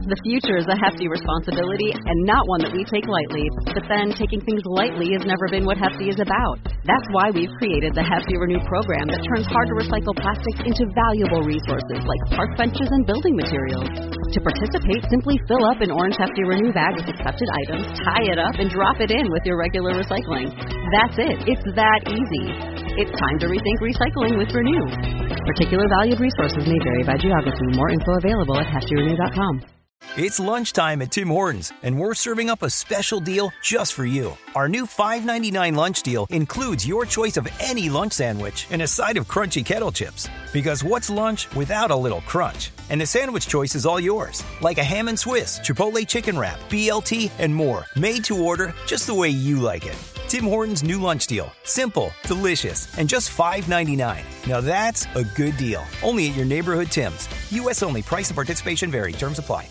The future is a hefty responsibility and not one that we take lightly. But then, taking things lightly has never been what Hefty is about. That's why we've created the Hefty Renew program that turns hard-to-recycle plastics into valuable resources like park benches and building materials. To participate, simply fill up an orange Hefty Renew bag with accepted items, tie it up, and drop it in with your regular recycling. That's it. It's that easy. It's time to rethink recycling with Renew. Particular valued resources may vary by geography. More info available at heftyrenew.com. It's lunchtime at Tim Hortons, and we're serving up a special deal just for you. Our new $5.99 lunch deal includes your choice of any lunch sandwich and a side of crunchy kettle chips. Because what's lunch without a little crunch? And the sandwich choice is all yours, like a ham and Swiss, Chipotle chicken wrap, BLT, and more, made to order just the way you like it. Tim Hortons' new lunch deal. Simple, delicious, and just $5.99. Now that's a good deal. Only at your neighborhood Tim's. U.S. only. Price and participation vary. Terms apply.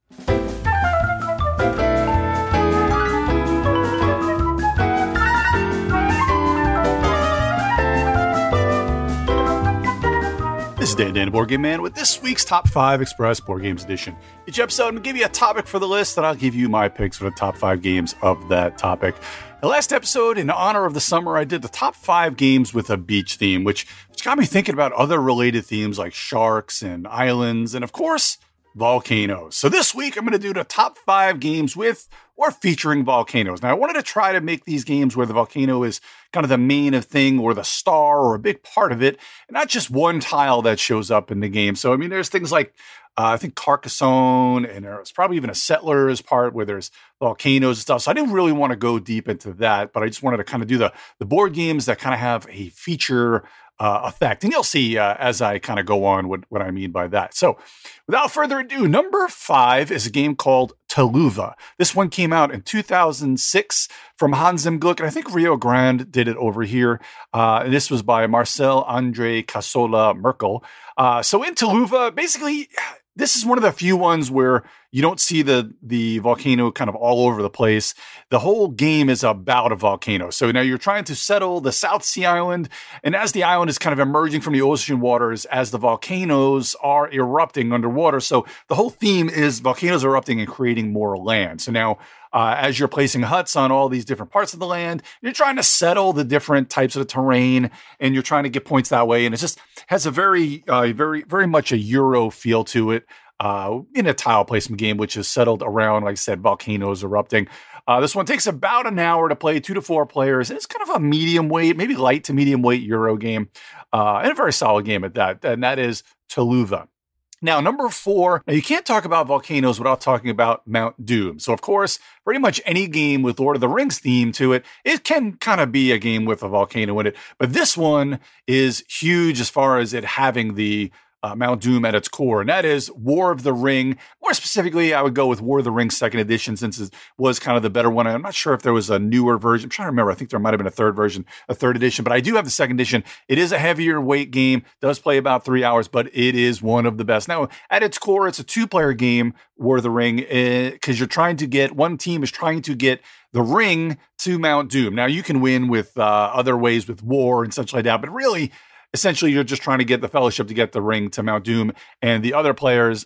This is Dan, Board Game Man, with this week's Top 5 Express Board Games Edition. Each episode, I'm going to give you a topic for the list, and I'll give you my picks for the top 5 games of that topic. The last episode, in honor of the summer, I did the top 5 games with a beach theme, which got me thinking about other related themes like sharks and islands, and of course, volcanoes. So this week, I'm going to do the top 5 games with or featuring volcanoes. Now, I wanted to try to make these games where the volcano is kind of the main thing or the star or a big part of it, and not just one tile that shows up in the game. So, I mean, there's things like, I think Carcassonne, and there's probably even a Settlers part where there's volcanoes and stuff. So I didn't really want to go deep into that, but I just wanted to kind of do the board games that kind of have a feature effect. And you'll see as I kind of go on what I mean by that. So without further ado, number 5 is a game called Taluva. This one came out in 2006 from Hans im Glück, and I think Rio Grande did it over here. And this was by Marcel Andre Casola Merkel. So in Taluva, basically, this is one of the few ones where you don't see the volcano kind of all over the place. The whole game is about a volcano. So now you're trying to settle the South Sea Island, and as the island is kind of emerging from the ocean waters, as the volcanoes are erupting underwater. So the whole theme is volcanoes erupting and creating more land. So now as you're placing huts on all these different parts of the land, you're trying to settle the different types of the terrain, and you're trying to get points that way. And it just has a very much a Euro feel to it in a tile placement game, which is settled around, like I said, volcanoes erupting. This one takes about an hour to play, 2 to 4 players, and it's kind of a medium weight, maybe light to medium weight Euro game, and a very solid game at that, and that is Taluva. Now, number 4, now you can't talk about volcanoes without talking about Mount Doom. So, of course, pretty much any game with Lord of the Rings theme to it, it can kind of be a game with a volcano in it. But this one is huge as far as it having the Mount Doom at its core, and that is War of the Ring. More specifically, I would go with War of the Ring 2nd edition, since it was kind of the better one. I'm not sure if there was a newer version. I'm trying to remember. I think there might have been a 3rd version, a 3rd edition, but I do have the 2nd edition. It is a heavier weight game, does play about 3 hours, but it is one of the best. Now, at its core, it's a 2-player game, War of the Ring, because you're trying to get, one team is trying to get the ring to Mount Doom. Now, you can win with other ways with war and such like that, but really, essentially, you're just trying to get the Fellowship to get the ring to Mount Doom, and the other players,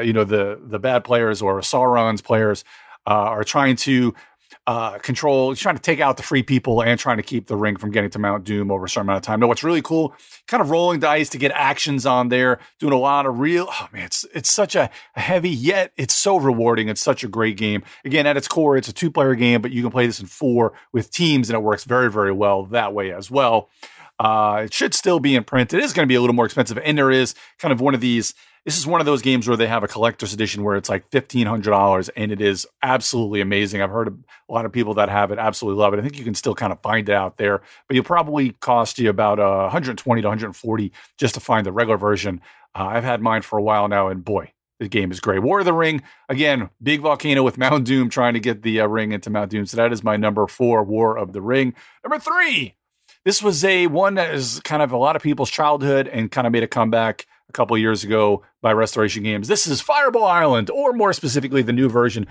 the bad players or Sauron's players, are trying to trying to take out the free people and trying to keep the ring from getting to Mount Doom over a certain amount of time. Now, what's really cool, kind of rolling dice to get actions on there, doing a lot of it's such a heavy, yet it's so rewarding. It's such a great game. Again, at its core, it's a 2-player game, but you can play this in 4 with teams, and it works very, very well that way as well. It should still be in print. It is going to be a little more expensive. And there is kind of one of these, this is one of those games where they have a collector's edition where it's like $1,500, and it is absolutely amazing. I've heard a lot of people that have it absolutely love it. I think you can still kind of find it out there, but it'll probably cost you about $120 to $140 just to find the regular version. I've had mine for a while now, and boy, the game is great. War of the Ring, again, big volcano with Mount Doom trying to get the ring into Mount Doom. So that is my number 4, War of the Ring. Number 3. This was one that is kind of a lot of people's childhood and kind of made a comeback a couple of years ago by Restoration Games. This is Fireball Island, or more specifically, the new version,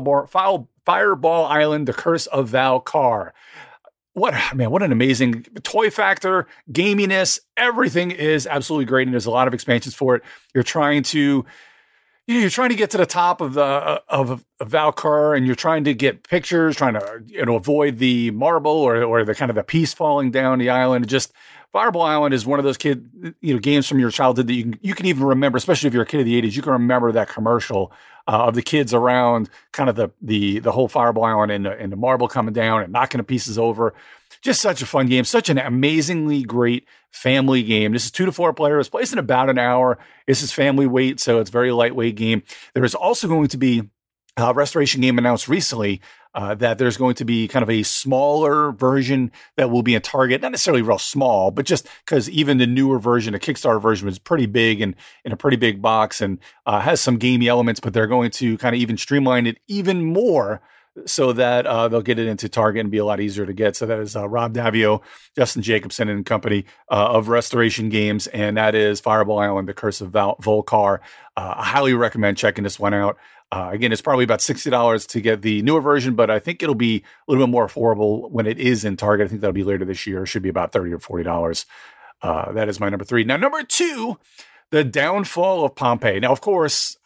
Fireball Island, The Curse of Valkar. What an amazing toy factor, gaminess, everything is absolutely great, and there's a lot of expansions for it. You're trying to you're trying to get to the top of of Valkur, and you're trying to get pictures, trying to avoid the marble or the kind of the piece falling down the island. Just Fireball Island is one of those games from your childhood that you can even remember, especially if you're a kid of the 80s. You can remember that commercial of the kids around kind of the whole Fireball Island and the marble coming down and knocking the pieces over. Just such a fun game, such an amazingly great family game. This is 2 to 4 players, plays in about an hour. This is family weight, so it's a very lightweight game. There is also going to be a Restoration game announced recently that there's going to be kind of a smaller version that will be in Target. Not necessarily real small, but just because even the newer version, the Kickstarter version, was pretty big and in a pretty big box and has some gamey elements, but they're going to kind of even streamline it even more so that they'll get it into Target and be a lot easier to get. So that is Rob Davio, Justin Jacobson and company of Restoration Games, and that is Fireball Island, The Curse of Volcar. I highly recommend checking this one out. Again, it's probably about $60 to get the newer version, but I think it'll be a little bit more affordable when it is in Target. I think that'll be later this year. It should be about $30 or $40. That is my number 3. Now, number 2, The Downfall of Pompeii. Now, of course,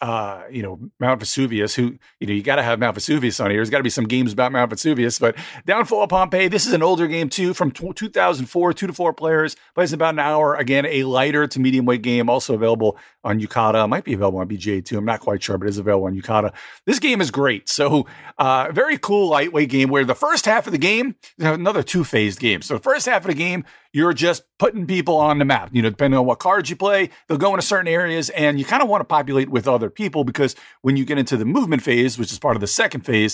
Mount Vesuvius, you got to have Mount Vesuvius on here. There's got to be some games about Mount Vesuvius, but Downfall of Pompeii, this is an older game too, from 2004, 2 to 4 players, plays about an hour. Again, a lighter to medium weight game, also available on Yucata. Might be available on BGA too. I'm not quite sure, but it is available on Yucata. This game is great. So, very cool lightweight game where the first half of the game, another 2-phased game. So the first half of the game, you're just putting people on the map. Depending on what cards you play, they'll go into certain areas, and you kind of want to populate with other people, because when you get into the movement phase, which is part of the second phase,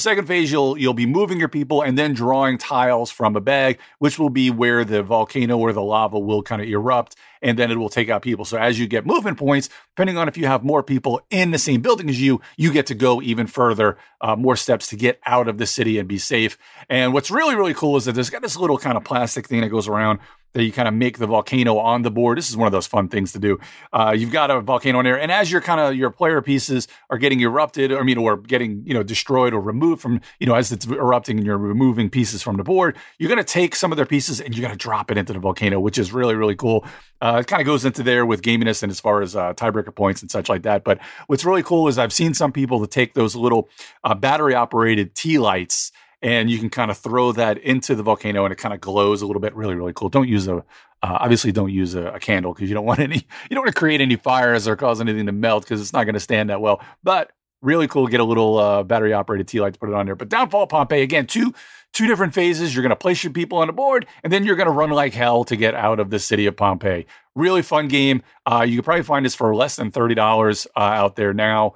you'll be moving your people and then drawing tiles from a bag, which will be where the volcano or the lava will kind of erupt, and then it will take out people. So as you get movement points, depending on if you have more people in the same building as you get to go even further, more steps to get out of the city and be safe. And what's really, really cool is that there's got this little kind of plastic thing that goes around that you kind of make the volcano on the board. This is one of those fun things to do. You've got a volcano in there, and as your player pieces are getting erupted, or getting destroyed or removed from, as it's erupting and you're removing pieces from the board, you're going to take some of their pieces and you're going to drop it into the volcano, which is really, really cool. It kind of goes into there with gaminess and as far as tiebreaker points and such like that. But what's really cool is I've seen some people that take those little battery-operated tea lights, and you can kind of throw that into the volcano and it kind of glows a little bit. Really, really cool. Obviously don't use a candle, because you don't want to create any fires or cause anything to melt, because it's not going to stand that well. But really cool. Get a little battery operated tea light to put it on there. But Downfall of Pompeii, again, two different phases. You're going to place your people on the board, and then you're going to run like hell to get out of the city of Pompeii. Really fun game. You can probably find this for less than $30 out there now.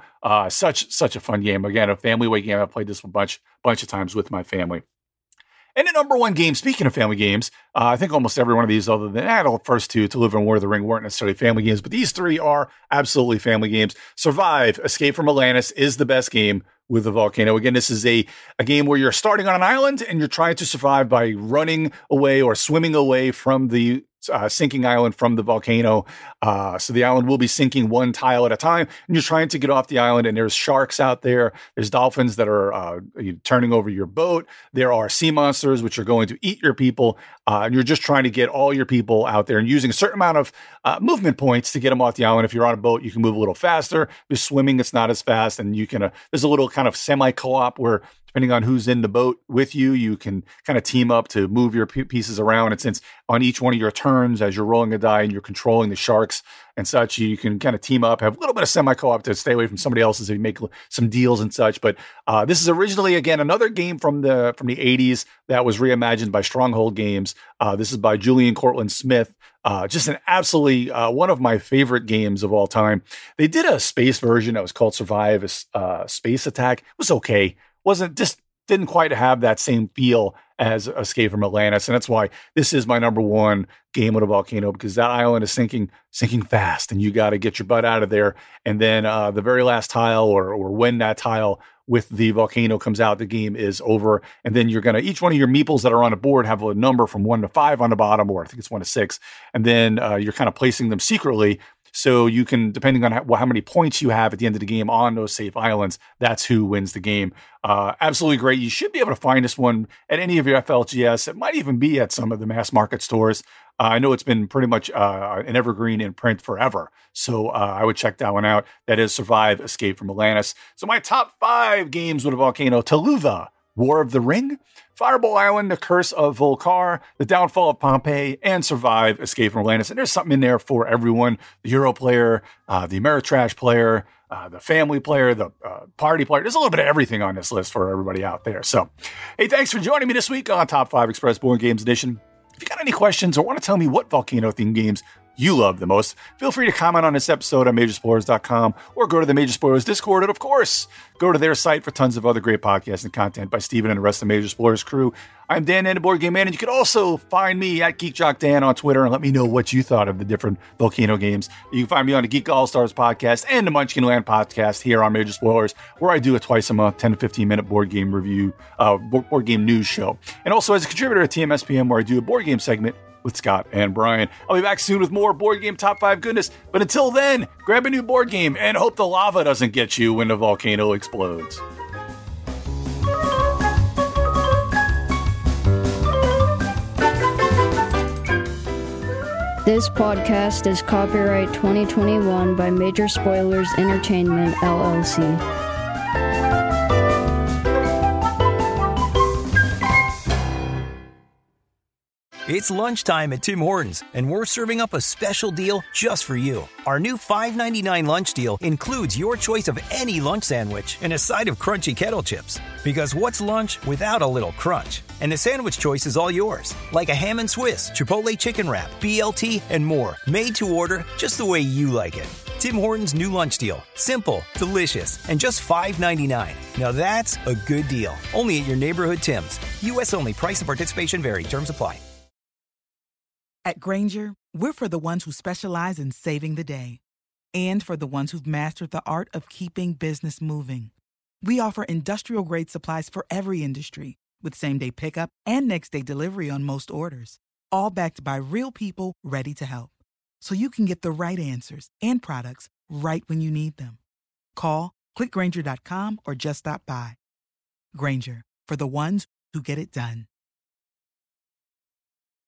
Such a fun game. Again, a family weight game. I've played this a bunch of times with my family. And the number 1 game, speaking of family games, I think almost every one of these, other than the first 2, To Live and War of the Ring, weren't necessarily family games, but these 3 are absolutely family games. Survive, Escape from Atlantis is the best game with the volcano. Again, this is a game where you're starting on an island and you're trying to survive by running away or swimming away from the sinking island from the volcano. So the island will be sinking one tile at a time, and you're trying to get off the island, and there's sharks out there. There's dolphins that are turning over your boat. There are sea monsters, which are going to eat your people. And you're just trying to get all your people out there and using a certain amount of movement points to get them off the island. If you're on a boat, you can move a little faster. If you're swimming, it's not as fast. And you can, there's a little kind of semi-co-op where, depending on who's in the boat with you, you can kind of team up to move your pieces around. And since on each one of your turns, as you're rolling a die and you're controlling the sharks and such, you can kind of team up, have a little bit of semi-co-op to stay away from somebody else's if you make some deals and such. But this is originally, again, another game from the 80s that was reimagined by Stronghold Games. This is by Julian Cortland Smith. Just an absolutely one of my favorite games of all time. They did a space version that was called Survive Space Attack. It was okay. Didn't quite have that same feel as Escape from Atlantis. And that's why this is my number 1 game with a volcano, because that island is sinking fast, and you got to get your butt out of there. And then the very last tile, or when that tile with the volcano comes out, the game is over. And then you're going to, each one of your meeples that are on the board have a number from 1 to 5 on the bottom, or I think it's 1 to 6. And then you're kind of placing them secretly So you can, depending on how many points you have at the end of the game on those safe islands, that's who wins the game. Absolutely great. You should be able to find this one at any of your FLGS. It might even be at some of the mass market stores. I know it's been pretty much an evergreen in print forever. So I would check that one out. That is Survive, Escape from Atlantis. So my top 5 games with a volcano: Tuluva, War of the Ring; Fireball Island, The Curse of Volcar; The Downfall of Pompeii; and Survive, Escape from Atlantis. And there's something in there for everyone: the Euro player, the Ameritrash player, the family player, the party player. There's a little bit of everything on this list for everybody out there. So, hey, thanks for joining me this week on Top 5 Express Board Games Edition. If you got any questions or want to tell me what volcano-themed games you love the most, feel free to comment on this episode on Majorspoilers.com or go to the Major Spoilers Discord. And of course, go to their site for tons of other great podcasts and content by Steven and the rest of the Major Spoilers crew. I'm Dan and the Board Game Man, and you can also find me at GeekJockDan on Twitter and let me know what you thought of the different volcano games. You can find me on the Geek All-Stars podcast and the Munchkin Land podcast here on Major Spoilers, where I do a twice a month, 10 to 15 minute board game review, board game news show. And also as a contributor at TMSPM, where I do a board game segment with Scott and Brian. I'll be back soon with more board game top 5 goodness. But until then, grab a new board game and hope the lava doesn't get you when the volcano explodes. This podcast is copyright 2021 by Major Spoilers Entertainment, LLC. It's lunchtime at Tim Hortons, and we're serving up a special deal just for you. Our new $5.99 lunch deal includes your choice of any lunch sandwich and a side of crunchy kettle chips. Because what's lunch without a little crunch? And the sandwich choice is all yours, like a ham and Swiss, Chipotle chicken wrap, BLT, and more, made to order just the way you like it. Tim Hortons' new lunch deal. Simple, delicious, and just $5.99. Now that's a good deal. Only at your neighborhood Tim's. U.S. only. Price and participation vary. Terms apply. At Grainger, we're for the ones who specialize in saving the day and for the ones who've mastered the art of keeping business moving. We offer industrial-grade supplies for every industry with same-day pickup and next-day delivery on most orders, all backed by real people ready to help. So you can get the right answers and products right when you need them. Call, click Grainger.com, or just stop by. Grainger, for the ones who get it done.